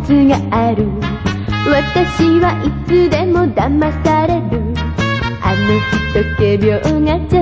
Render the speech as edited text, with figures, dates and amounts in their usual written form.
つがある。私はいつでも騙される。あの人仮病が邪